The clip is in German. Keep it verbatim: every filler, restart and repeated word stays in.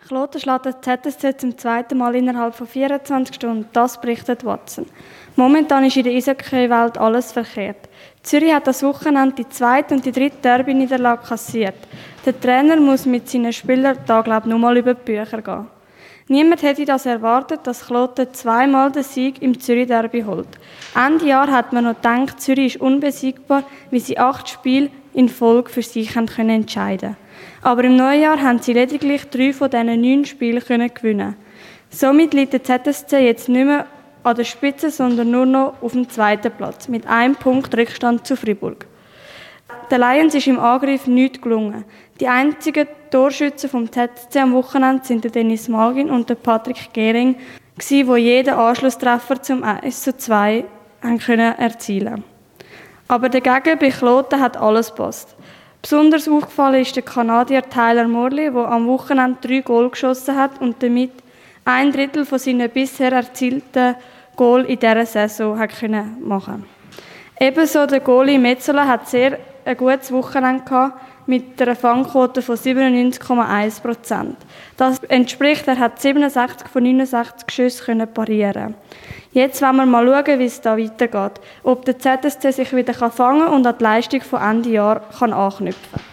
Kloten schlägt der Z S C zum zweiten Mal innerhalb von vierundzwanzig Stunden, das berichtet Watson. Momentan ist in der Eishockey-Welt alles verkehrt. Zürich hat das Wochenende die zweite und die dritte Derby-Niederlage kassiert. Der Trainer muss mit seinen Spielern da, glaube ich, nur mal über die Bücher gehen. Niemand hätte das erwartet, dass Kloten zweimal den Sieg im Zürich-Derby holt. Ende Jahr hat man noch gedacht, Zürich ist unbesiegbar, wie sie acht Spiele in Folge für sich haben können entscheiden. Aber im Neujahr haben sie lediglich drei von diesen neun Spielen können gewinnen. Somit liegt der Z S C jetzt nicht mehr an der Spitze, sondern nur noch auf dem zweiten Platz, mit einem Punkt Rückstand zu Fribourg. Den Lions ist im Angriff nichts gelungen. Die einzigen Torschützen vom Z S C am Wochenende sind der Dennis Malgin und der Patrick Gehring, die jeden Anschlusstreffer zum eins zu zwei haben können erzielen. Aber dagegen bei Kloten hat alles gepasst. Besonders aufgefallen ist der Kanadier Tyler Morley, der am Wochenende drei Goal geschossen hat und damit ein Drittel von seinen bisher erzielten Goal in dieser Saison hat können machen. Ebenso der Goalie Metzola hat sehr ein gutes Wochenende gehabt, mit einer Fangquote von siebenundneunzig Komma eins Prozent. Das entspricht, er hat siebenundsechzig von neunundsechzig Schüssen können parieren. Jetzt wollen wir mal schauen, wie es da weitergeht. Ob der Z S C sich wieder fangen und an die Leistung von Ende Jahr kann anknüpfen kann.